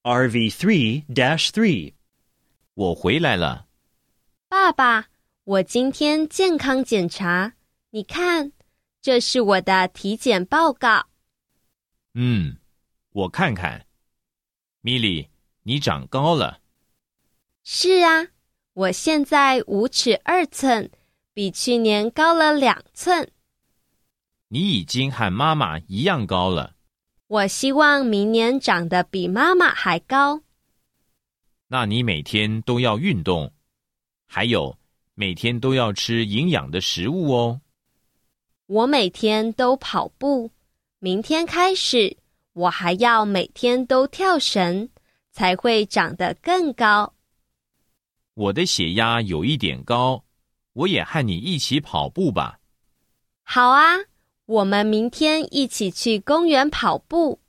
RV3-3 我回来了。 爸爸，我今天健康检查，你看，这是我的体检报告。 我看看。米莉，你长高了。 是啊，我现在5尺2寸，比去年高了2寸。 你已经和妈妈一样高了。 我希望明年长得比妈妈还高。 那你每天都要运动，还有每天都要吃营养的食物哦。 我每天都跑步，明天开始，我还要每天都跳绳，才会长得更高。 我的血压有一点高，我也和你一起跑步吧。 好啊，我们明天一起去公园跑步。